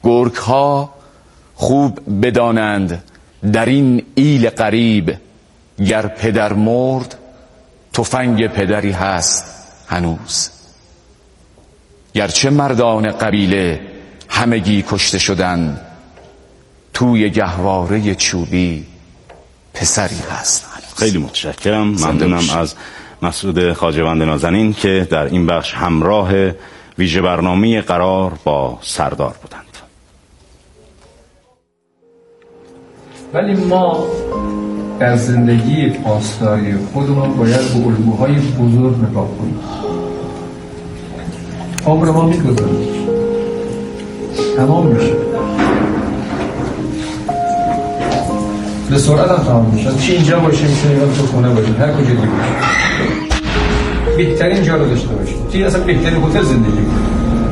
گرگ ها خوب بدانند در این ایل غریب، گر پدر مرد تفنگ پدری هست هنوز. گرچه مردان قبیله همگی کشته شدند، توی گهواره چوبی پسری هست هنوز. خیلی متشکرم، ممنونم از مسعود خواجه‌بند نازنین که در این بخش همراه ویژه برنامه قرار با سردار بودند. ولی ما در زندگی پاسداری خودمون باید به الگوهای بزرگ نگاه کنیم. عمر ما میگذره، تمام میشه، به سرعت هم تمام میشه. چی اینجا باشه میتونه یا تو خونه باشه، هر کجا دیگه باشه، بهترین جا رو داشته باشه، چی اصلا بهترین هتل زندگی کنه،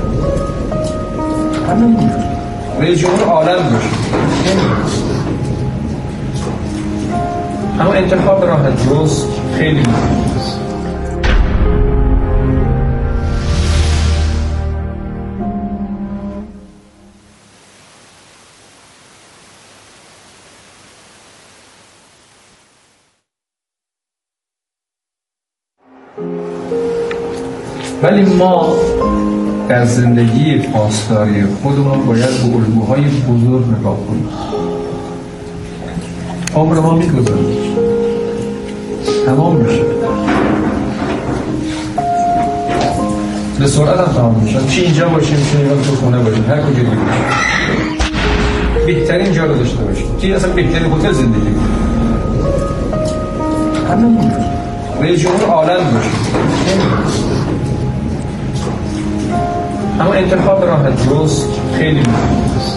همین رئیس جمهور عالم باشه. اما انتخاب راه درست خیلی مهمه است. ولی ما در زندگی پاسداری خودمون باید به الگوهای بزرگ نگاه کنیم. عمر ما میگذره، تمام میشه، به سرعت هم تمام میشه. چی اینجا باشه میتونه یا تو خونه باشه، هر کجا دیگه باشه، بهترین جا رو داشته باشه، چی اصلا بهترین هتل زندگی کنه، همین رئیس جمهور عالم باشه. اما انتخاب راه درست خیلی مهمه است.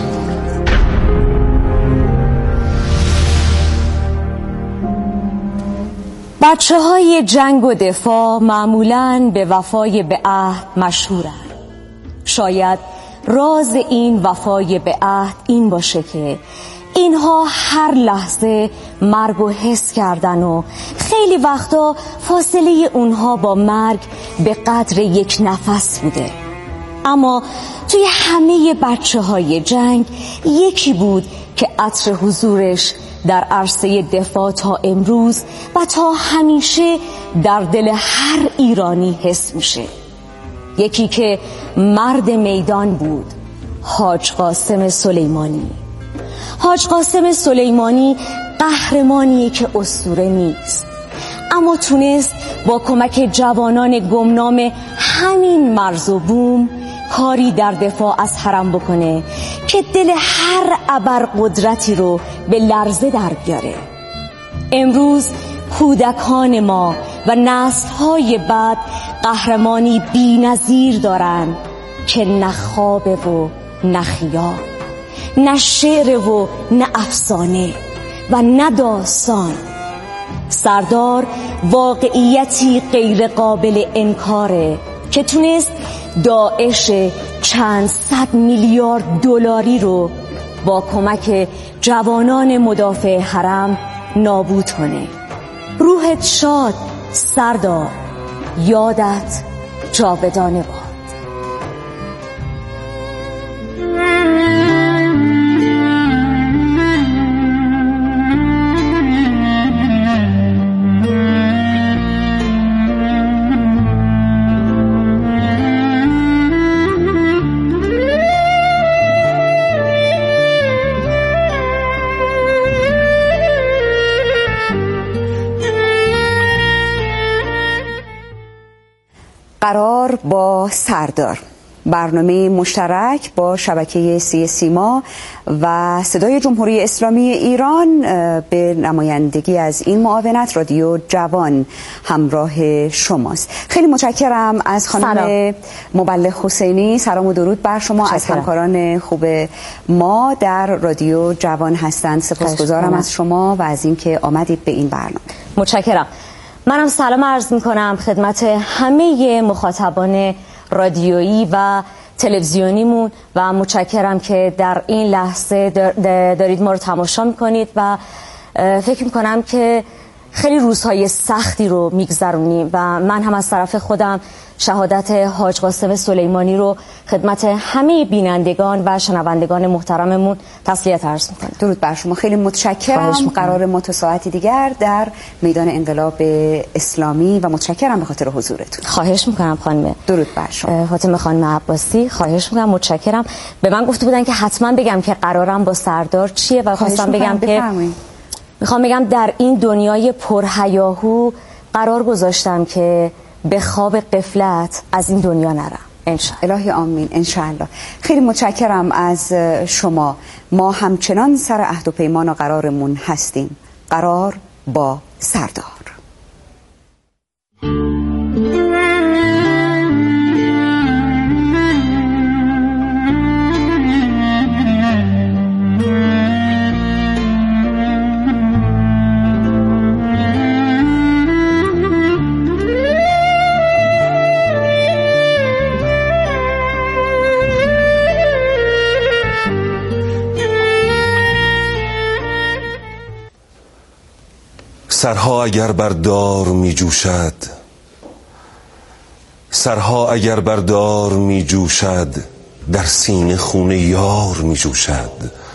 بچه‌های جنگ و دفاع معمولاً به وفای به عهد مشهورند. شاید راز این وفای به عهد این باشه که اینها هر لحظه مرگ و حس کردن و خیلی وقتا فاصله اونها با مرگ به قدر یک نفس بوده. اما توی همه بچه‌های جنگ یکی بود که عطر حضورش در عرصه دفاع تا امروز و تا همیشه در دل هر ایرانی حس میشه. یکی که مرد میدان بود، حاج قاسم سلیمانی. حاج قاسم سلیمانی قهرمانیه که اسطوره نیست، اما تونست با کمک جوانان گمنام همین مرز و بوم کاری در دفاع از حرم بکنه که دل هر ابرقدرتی رو به لرزه در بیاره. امروز کودکان ما و نسل‌های بعد قهرمانی بی‌نظیر دارن که نه خوابه و نه خیال، نه شعر و نه افسانه و نه داستان. سردار واقعیتی غیر قابل انکاره که تونست داعش چند صد میلیارد دلاری رو با کمک جوانان مدافع حرم نابود کنه. روحت شاد سردار، یادت جاودانه باد. قرار با سردار، برنامه مشترک با شبکه سیما و صدای جمهوری اسلامی ایران به نمایندگی از این معاونت رادیو جوان همراه شماست. خیلی متشکرم از خانم مبلغ حسینی. سلام و درود بر شما. از همکاران خوب ما در رادیو جوان هستند. سپاسگزارم از شما و از اینکه آمدید به این برنامه. متشکرم. منم سلام عرض میکنم خدمت همه مخاطبان رادیویی و تلویزیونیمون و متشکرم که در این لحظه دارید ما رو تماشا میکنید و فکر میکنم که خیلی روزهای سختی رو میگذرونیم و من هم از طرف خودم شهادت حاج قاسم سلیمانی رو خدمت همه بینندگان و شنوندگان محترممون تسلیت عرض می‌کنم. درود بر شما، خیلی متشکرم. قرار ما تا ساعتی دیگر در میدان انقلاب اسلامی و متشکرم به خاطر حضورتون. خواهش می‌کنم خانم. درود بر شما. فاطمه خانم عباسی، خواهش می‌کنم، متشکرم. به من گفته بودن که حتما بگم که قرارم با سردار چیه و خواستم بگم که میخوام بگم در این دنیای پرهیاهو قرار گذاشتم که به خواب غفلت از این دنیا نرم. انشاءالله. الهی آمین. انشاءالله. خیلی متشکرم از شما. ما همچنان سر عهد و پیمان و قرارمون هستیم. قرار با سردار. سرها اگر بر دار می جوشد، سرها اگر بر دار می جوشد، در سینه خون یار می جوشد.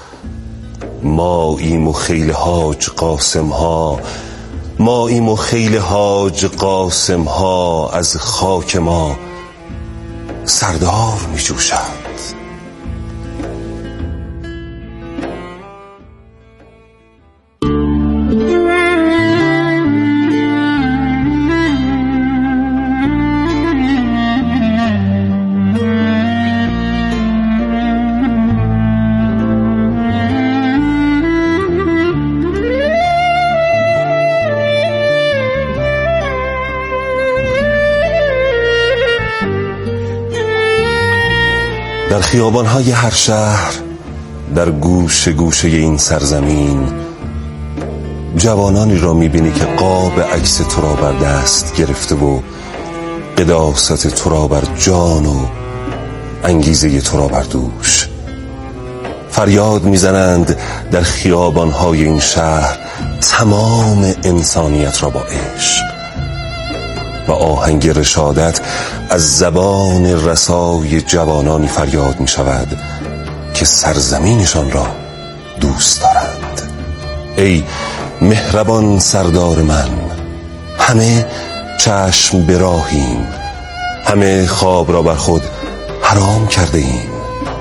ماییم و خیل حاج قاسم ها، ماییم و خیل حاج قاسم ها، از خاک ما سردار می جوشد. در خیابان‌های هر شهر، در گوشه گوشه این سرزمین، جوانانی را می‌بینی که قاب عکس تو را بر دست گرفته و قداست تو را بر جان و انگیزه تو را بر دوش. فریاد می‌زنند در خیابان‌های این شهر تمام انسانیت را با عشق و آهنگ رشادت از زبان رسای جوانانی فریاد می شود که سرزمینشان را دوست دارند. ای مهربان سردار من، همه چشم براهیم، همه خواب را بر خود حرام کرده ایم.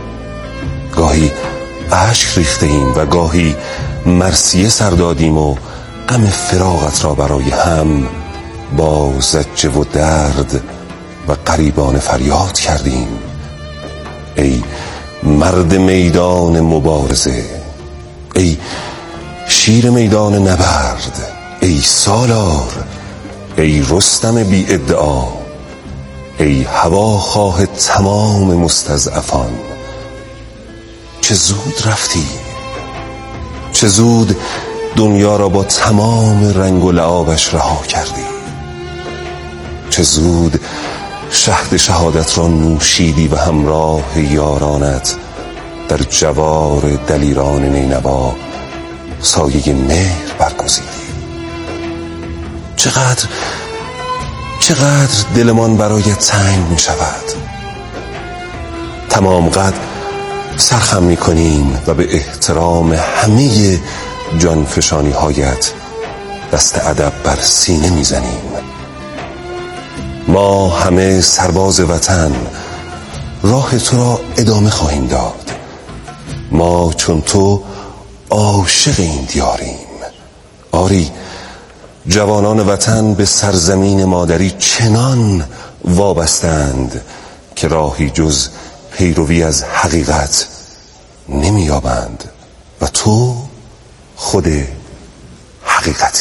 گاهی اشک ریخته ایم و گاهی مرثیه سر دادیم و غم فراقت را برای هم با زجه و درد و غریبانه فریاد کردیم. ای مرد میدان مبارزه، ای شیر میدان نبرد، ای سالار، ای رستم بی ادعا، ای هواخواه تمام مستضعفان. چه زود رفتی، چه زود دنیا را با تمام رنگ و لعابش رها کردی. چه زود شهد شهادت را نوشیدی و همراه یارانت در جوار دلیران نینوا سایه مهر برگزیدی. چقدر دلمان برایت تنگ می شود. تمام قد سرخم می کنیم و به احترام همه جانفشانی هایت دست ادب بر سینه می زنیم. ما همه سرباز وطن راه تو را ادامه خواهیم داد. ما چون تو عاشق این دیاریم. آری، جوانان وطن به سرزمین مادری چنان وابستند که راهی جز پیروی از حقیقت نمی‌یابند و تو خود حقیقتی.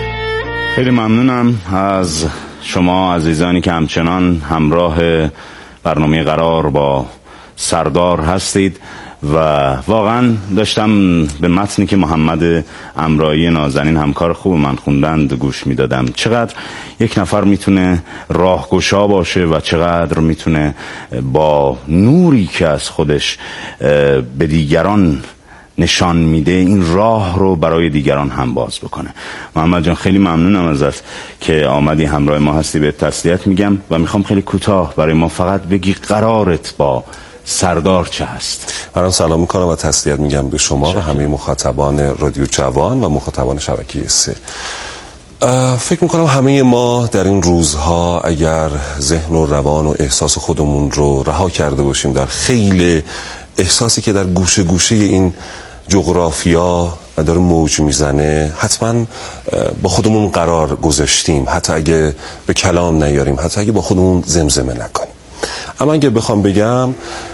خیلی ممنونم از شما عزیزانی که همچنان همراه برنامه قرار با سردار هستید و واقعا داشتم به متنی که محمد امرایی نازنین همکار خوب من خوندند گوش میدادم. چقدر یک نفر میتونه راهگشا باشه و چقدر میتونه با نوری که از خودش به دیگران نشان میده این راه رو برای دیگران هم باز بکنه. محمد جان خیلی ممنونم ازت که آمدی همراه ما هستی. به تسلیت میگم و میخوام خیلی کوتاه برای ما فقط بگی قرارت با سردار چه هست؟ من سلام میکنم و تسلیت میگم به شما و همه مخاطبان رادیو جوان و مخاطبان شبکه 3. فکر میکنم همه ما در این روزها اگر ذهن و روان و احساس خودمون رو رها کرده باشیم در خیلی احساسی که در گوشه گوشه این جغرافیا داره موج میزنه، حتما با خودمون قرار گذاشتیم، حتی اگه به کلام نیاریم، حتی اگه با خودمون زمزمه نکنیم. اما اگه بخوام بگم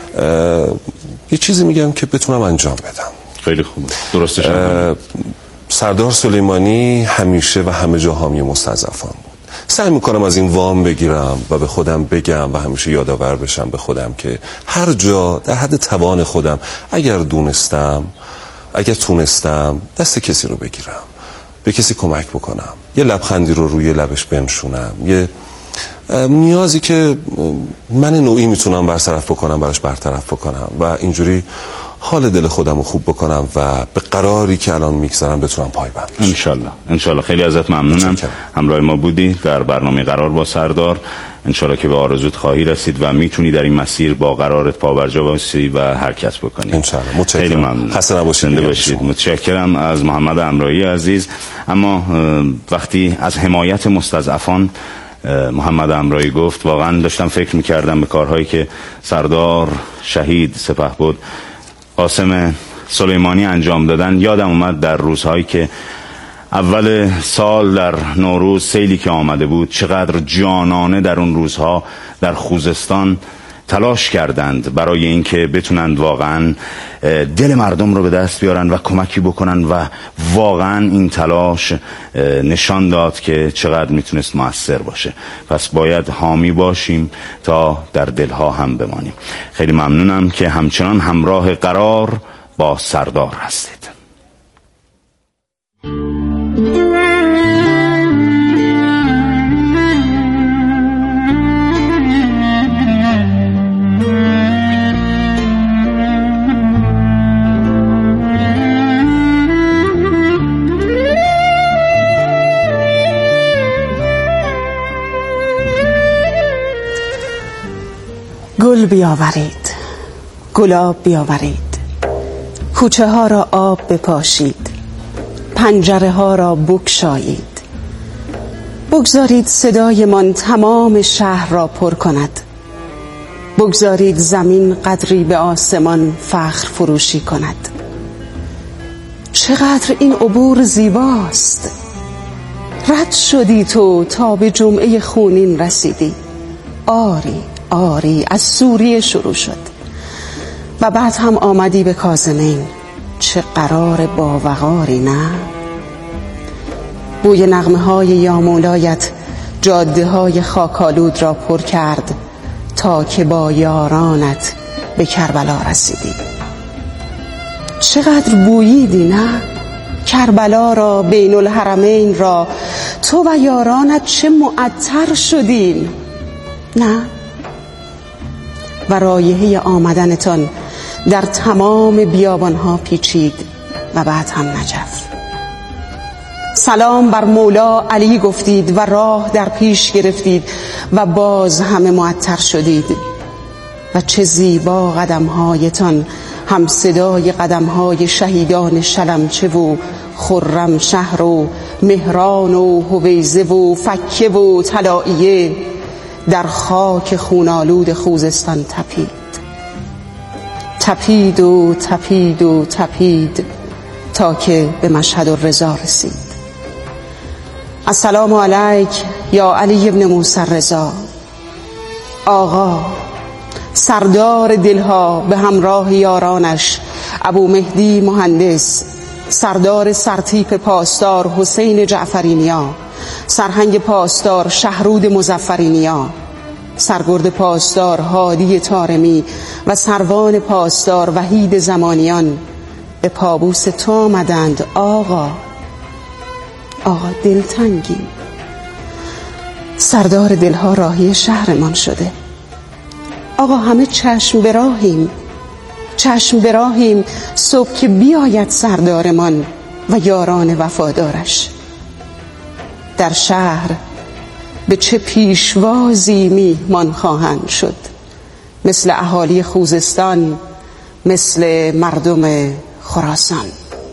یه چیزی میگم که بتونم انجام بدم. خیلی خوبه، درستش. سردار سلیمانی همیشه و همه جا حامی مستضعفان بود. سعی میکنم از این وام بگیرم و به خودم بگم و همیشه یادآور بشم به خودم که هر جا در حد توان خودم اگر دونستم، اگر تونستم دست کسی رو بگیرم، به کسی کمک بکنم، یه لبخندی رو روی لبش بنشونم، یه نیازی که من نوعی میتونم برطرف بکنم براش برطرف بکنم و اینجوری حال دل خودم رو خوب بکنم و به قراری که الان میگذارم بتونم پایبند بشم. انشالله. خیلی ازت ممنونم همراه ما بودی در برنامه قرار با سردار. انشالله که به آرزوت خواهی رسید و میتونی در این مسیر با قرارت پابرجا باشی و حرکت بکنی. انشالله. متشکرم. خیلی ممنون. خسته نباشید. متشکرم از محمد امرایی عزیز. اما وقتی از حمایت مستضعفان محمد امرایی گفت، واقعا داشتم فکر میکردم به کارهایی که سردار شهید سپهبد قاسم سلیمانی انجام دادن. یادم اومد در روزهایی که اول سال در نوروز سیلی که آمده بود چقدر جانانه در اون روزها در خوزستان تلاش کردند برای اینکه بتونند واقعا دل مردم رو به دست بیارن و کمکی بکنن و واقعا این تلاش نشان داد که چقدر میتونست مؤثر باشه. پس باید حامی باشیم تا در دلها هم بمانیم. خیلی ممنونم که همچنان همراه قرار با سردار هستید. گل بیاورید، گلاب بیاورید، کوچه ها را آب بپاشید، پنجره ها را بگشایید، بگذارید صدایمان تمام شهر را پر کند، بگذارید زمین قدری به آسمان فخر فروشی کند. چقدر این عبور زیباست. رد شدی تو تا به جمعه خونین رسیدی. آری از سوریه شروع شد و بعد هم آمدی به کاظمین. چه قرار باوقاری، نه؟ بوی نغمه های یا مولایت جاده های خاکالود را پر کرد تا که با یارانت به کربلا رسیدی. چقدر بوییدی، نه؟ کربلا را، بین الحرمین را. تو و یارانت چه معطر شدین، نه؟ و رایحه آمدنتان در تمام بیابانها پیچید و بعد هم نجف. سلام بر مولا علی گفتید و راه در پیش گرفتید و باز همه معطر شدید. و چه زیبا قدمهایتان هم صدای قدمهای شهیدان شلمچه و خرم شهر و مهران و هویزه و فکه و طلائیه در خاک خونالود خوزستان تپید. تپید و تپید و تپید تا که به مشهد الرضا رسید. السلام علیک یا علی ابن موسی الرضا. آقا سردار دلها به همراه یارانش ابو مهدی مهندس، سردار سرتیپ پاسدار حسین جعفری نیا، سرهنگ پاسدار شهرود مظفری نیا، سرگرد پاسدار هادی طارمی و سروان پاسدار وحید زمانیان به پابوس تو آمدند. آقا دلتنگی، سردار دلها راهی شهرمان شده. آقا همه چشم براهیم صبح که بیاید سردارمان و یاران وفادارش. در شهر به چه پیشوازی میهمان خواهند شد، مثل اهالی خوزستان، مثل مردم خراسان.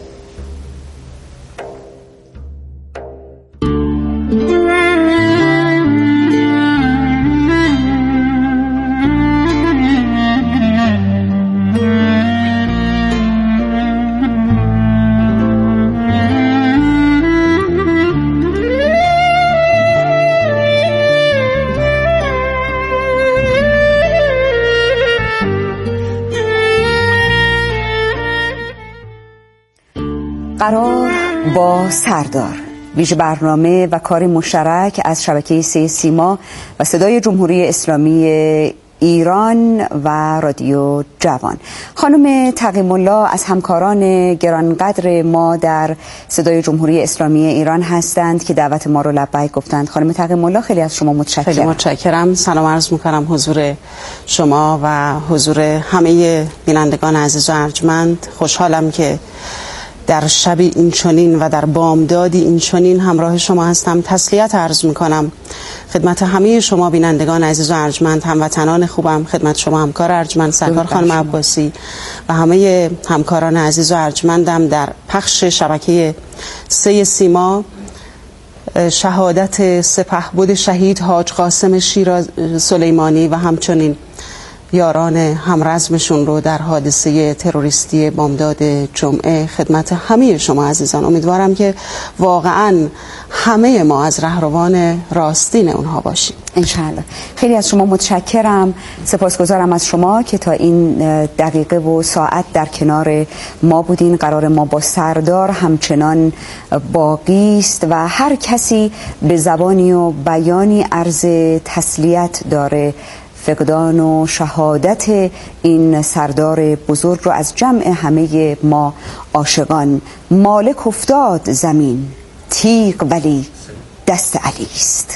قرار با سردار، ویژه برنامه و کار مشترک از شبکه 3 سیما و صدای جمهوری اسلامی ایران و رادیو جوان. خانم تقیم الله از همکاران گرانقدر ما در صدای جمهوری اسلامی ایران هستند که دعوت ما رو لبیک گفتند. خانم تقیم الله، خیلی از شما متشکرم. خیلی متشکرم. سلام عرض میکنم حضور شما و حضور همه بینندگان عزیز و ارجمند. خوشحالم که در شبی اینچنین و در بامدادی اینچنین همراه شما هستم. تسلیت عرض میکنم خدمت همه شما بینندگان عزیز و ارجمند، هموطنان خوبم، خدمت شما همکار ارجمند سرکار خانم عباسی و همه همکاران عزیز و ارجمندم در پخش شبکه 3 سیما. شهادت سپهبد شهید حاج قاسم سلیمانی و همچنین یاران همرزمشون رو در حادثه تروریستی بامداد جمعه خدمت همه شما عزیزان. امیدوارم که واقعا همه ما از رهروان راستین اونها باشیم انشاءالله. خیلی از شما متشکرم. سپاسگزارم از شما که تا این دقیقه و ساعت در کنار ما بودین. قرار ما با سردار همچنان باقی است و هر کسی به زبانی و بیانی عرض تسلیت داره. فقدان و شهادت این سردار بزرگ رو از جمع همه ما عاشقان. مالک افتاد زمین، تیغ ولی دست علی است.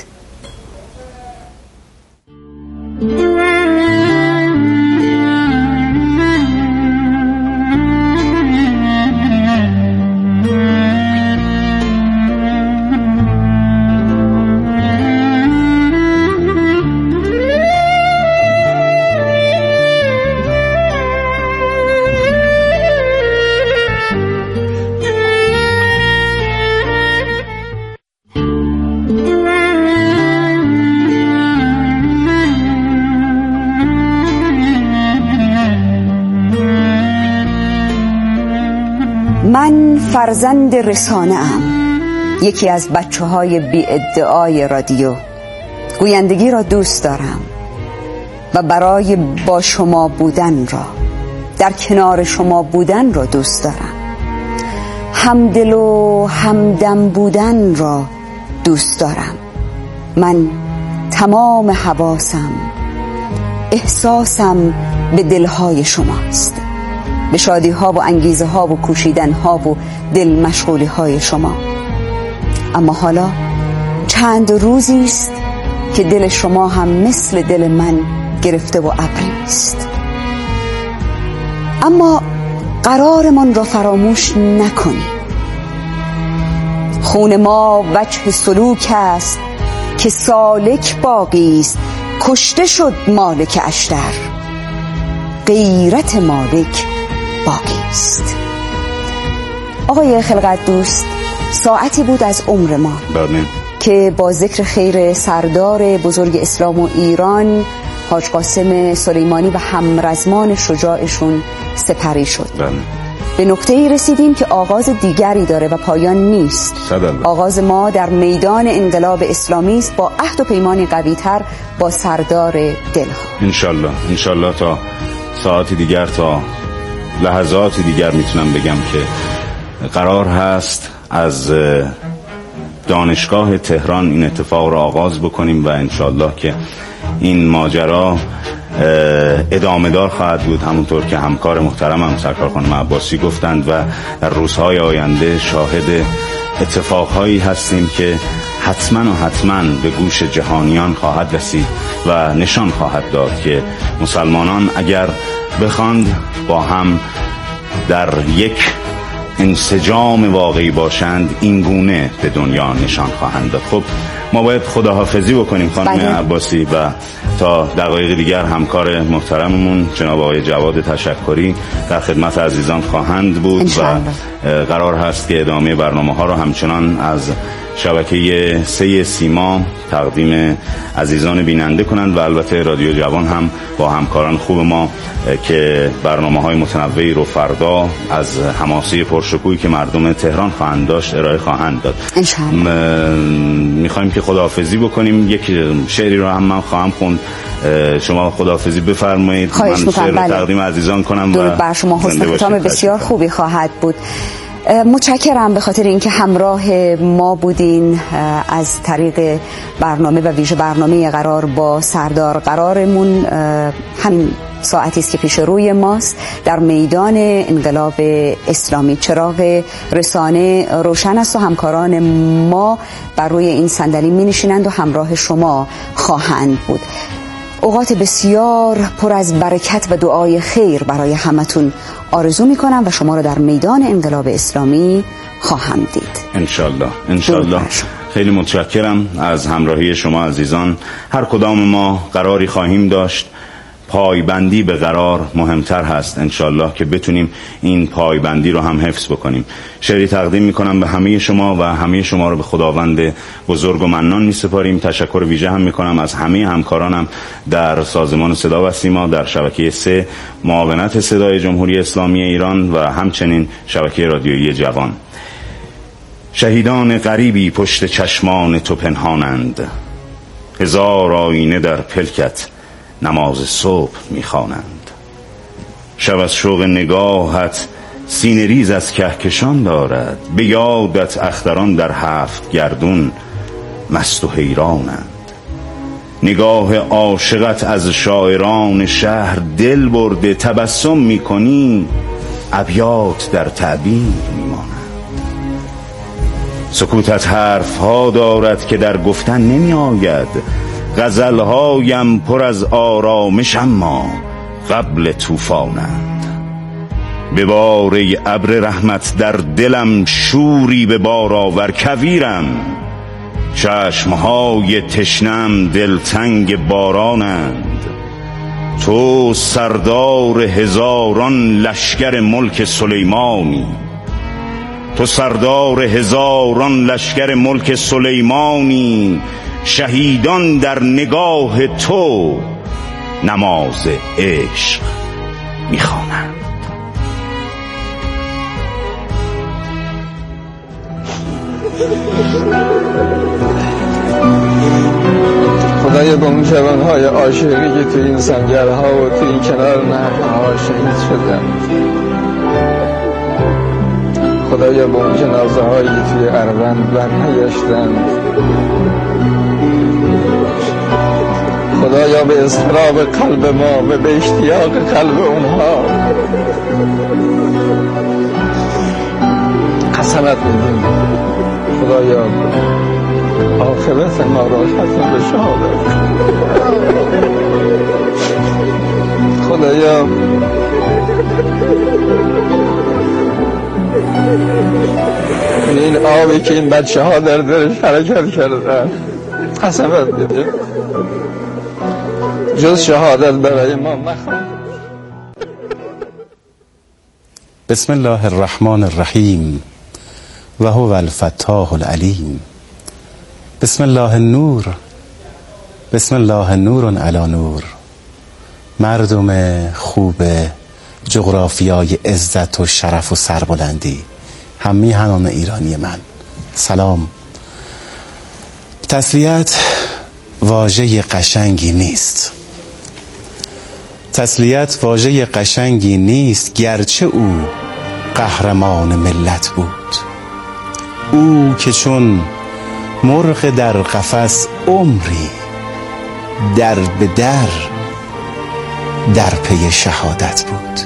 من فرزند رسانه ام، یکی از بچه های بی ادعای رادیو. گویندگی را دوست دارم و برای با شما بودن را، در کنار شما بودن را دوست دارم. همدل و همدم بودن را دوست دارم. من تمام حواسم، احساسم به دلهای شماست، به شادی ها و انگیزه ها و کوشیدن ها و دل مشغولی های شما. اما حالا چند روزی است که دل شما هم مثل دل من گرفته و ابری است. اما قرارمان را فراموش نکنید. خون ما وجه سلوک است که سالک باقی است. کشته شد مالک اشتر، غیرت مالک باقی است. آقای خلقت دوست، ساعتی بود از عمر ما که با ذکر خیر سردار بزرگ اسلام و ایران حاج قاسم سلیمانی و همرزمان شجاعشون سپری شد. به نقطه‌ای رسیدیم که آغاز دیگری داره و پایان نیست. آغاز ما در میدان انقلاب اسلامی است با عهد و پیمانی قوی‌تر با سردار دلها. انشالله تا ساعتی دیگر، تا لحظات دیگر میتونم بگم که قرار هست از دانشگاه تهران این اتفاق را آغاز بکنیم و انشالله که این ماجرا ادامه دار خواهد بود، همونطور که همکار محترمم سرکار خانم عباسی گفتند، و در روزهای آینده شاهد اتفاقهایی هستیم که حتما به گوش جهانیان خواهد رسید و نشان خواهد داد که مسلمانان اگر بخواند با هم در یک انسجام واقعی باشند این گونه به دنیا نشان خواهند داد. خب ما باید خداحافظی بکنیم خانم عباسی و تا دقایق دیگر همکار محترممون جناب آقای جواد تشکری در خدمت عزیزان خواهند بود و قرار هست که ادامه برنامه ها رو همچنان از شبکه 3 سیما تقدیم عزیزان بیننده کنند و البته رادیو جوان هم با همکاران خوب ما که برنامه‌های متنوعی رو فردا از حماسه پرشکوهی که مردم تهران خواهند داشت ارائه خواهند داد. میخوایم که خداحافظی بکنیم. یک شعری رو هم من خواهم خوند، شما خداحافظی بفرمایید. من شعر رو تقدیم عزیزان کنم. درود بر شما، حسن ختام بسیار خوبی خواهد بود. متشکرم به خاطر اینکه همراه ما بودین از طریق برنامه و ویژه برنامه قرار با سردار. قرارمون همین ساعتی است که پیش روی ماست در میدان انقلاب اسلامی. چراغ رسانه روشن است و همکاران ما بر روی این صندلی می نشینند و همراه شما خواهند بود. اوقات بسیار پر از برکت و دعای خیر برای همتون آرزو میکنم و شما رو در میدان انقلاب اسلامی خواهم دید انشالله. خیلی متشکرم از همراهی شما عزیزان. هر کدام ما قراری خواهیم داشت، پایبندی به قرار مهمتر هست انشالله که بتونیم این پایبندی رو هم حفظ بکنیم. شعری تقدیم میکنم به همه شما و همه شما رو به خداوند بزرگ و منان میسپاریم. تشکر ویژه هم میکنم از همه همکارانم در سازمان صدا و سیما، در شبکه 3 معاونت صدای جمهوری اسلامی ایران و همچنین شبکه رادیویی جوان. شهیدان غریبی پشت چشمان تو پنهانند، هزار آینه در پلکت نماز صبح میخوانند. شب از شوق نگاهت سینه ریز از کهکشان دارد، به یادت اختران در 7 گردون مست و حیرانند. نگاه عاشقت از شاعران شهر دل برده، تبسم میکنی ابیات در تعبیر میمانند. سکوتت حرف ها دارد که در گفتن نمی آید، غزلهایم پر از آرامش اما قبل طوفانند. به باره ابر رحمت در دلم شوری به بار آور، کویرم چشمهای تشنم دلتنگ بارانند. تو سردار هزاران لشکر ملک سلیمانی، تو سردار هزاران لشکر ملک سلیمانی، شهیدان در نگاه تو نماز عشق میخوانند. خدایا با اون جوانهای عاشقی که تو این سنگرها و تو این کنار نهرها شهید شدن، خدایا با اون جنازه هایی توی اروند برنگشتند، خدایا به اضطراب قلب ما و به اشتیاق قلب اونها قسمت میدیم. خدایا عاقبت ما را ختم به شهادت. خدایا این آبی که این بچه ها در درش حرکت کردن قسمت میدیم جز شهادت برای ما مخواه. بسم الله الرحمن الرحیم و هو الفتاح العلیم. بسم الله النور، بسم الله نور علی نور. مردم خوب جغرافیای عزت و شرف و سربلندی، همه هنان ایرانی من سلام. تسلیت واژه قشنگی نیست، تسلیت واژه قشنگی نیست، گرچه او قهرمان ملت بود. او که چون مرغ در قفس عمری در به در پی شهادت بود.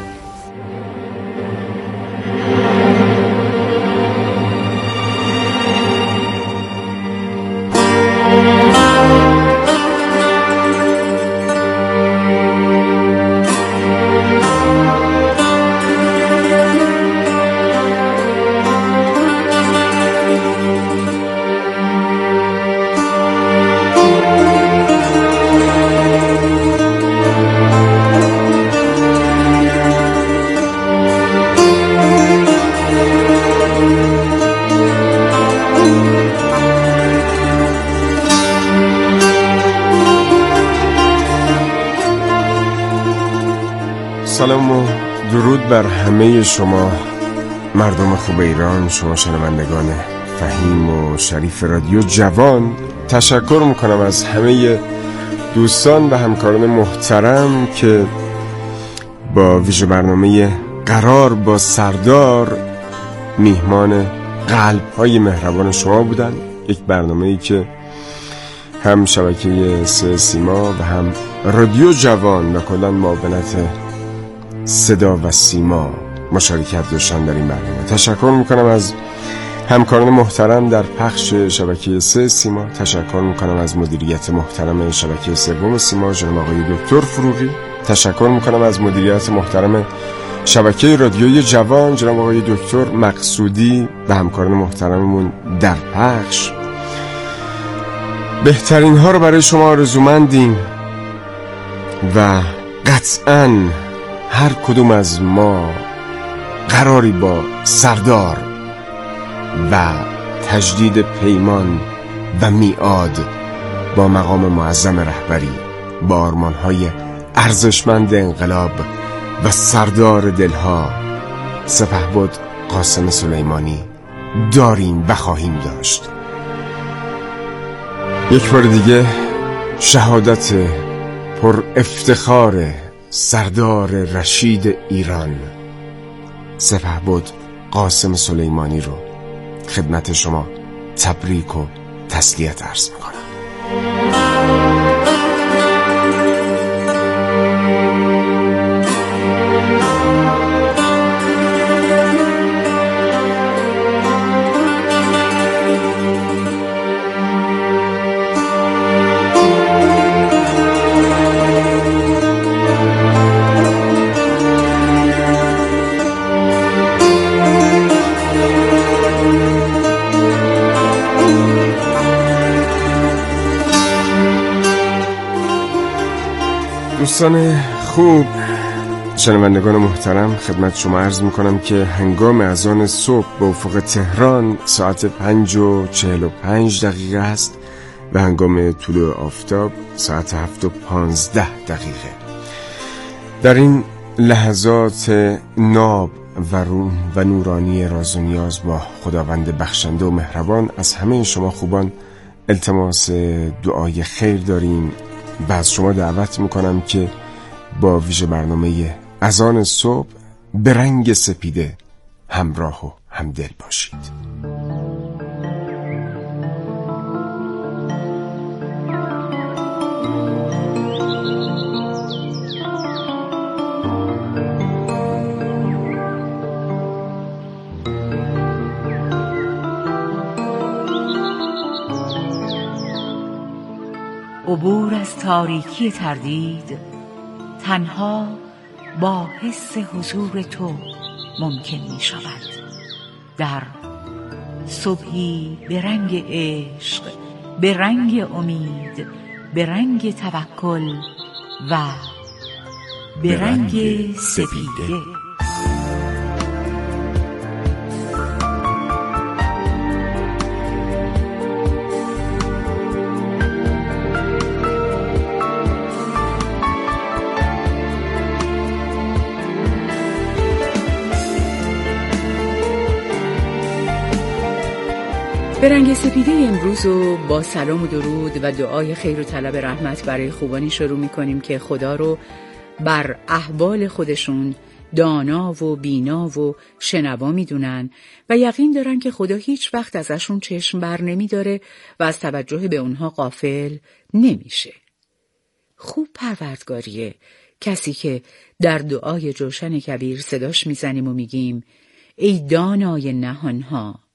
سلام و درود بر همه شما مردم خوب ایران، شما شنوندگان فهیم و شریف رادیو جوان. تشکر میکنم از همه دوستان و همکاران محترم که با ویژه برنامه قرار با سردار میهمان قلب‌های مهربان شما بودن. یک برنامه‌ای که هم شبکه 3 سیما و هم رادیو جوان و کلاً معاونت صدا و سیما مشارکت داشتن در این برنامه. تشکر میکنم از همکاران محترم در پخش شبکه 3 سیما. تشکر میکنم از مدیریت محترم شبکه 3 سیما جناب آقای دکتر فروغی. تشکر میکنم از مدیریت محترم شبکه رادیوی جوان جناب آقای دکتر مقصودی و همکاران محترممون در پخش. بهترین ها رو برای شما آرزومندیم و قطعاً هر کدوم از ما قراری با سردار و تجدید پیمان و میعاد با مقام معظم رهبری، با آرمان‌های ارزشمند انقلاب و سردار دلها سپهبد قاسم سلیمانی داریم و خواهیم داشت. یک بار دیگه شهادت پر افتخار سردار رشید ایران سپهبد قاسم سلیمانی رو خدمت شما تبریک و تسلیت عرض میکنم. دوستان خوب، شنوندگان محترم، خدمت شما عرض میکنم که هنگام اذان صبح به افق تهران ساعت 5:45 است و هنگام طلوع آفتاب ساعت 7:15. در این لحظات ناب و نورانی راز و نیاز با خداوند بخشنده و مهربان از همه شما خوبان التماس دعای خیر داریم و از شما دعوت میکنم که با ویژه برنامه اذان صبح به رنگ سپیده همراه و همدل باشید. عبور از تاریکی تردید تنها با حس حضور تو ممکن می شود. در صبحی به رنگ عشق، به رنگ امید، به رنگ توکل و به رنگ سپیده. به رنگ سپیده امروز رو با سلام و درود و دعای خیر و طلب رحمت برای خوبانی شروع می‌کنیم که خدا رو بر احوال خودشون دانا و بینا و شنوا میدونن و یقین دارن که خدا هیچ وقت ازشون چشم بر نمیداره و از توجه به اونها غافل نمیشه. خوب پروردگاریه، کسی که در دعای جوشن کبیر صداش میزنیم و میگیم ای دانای نهانها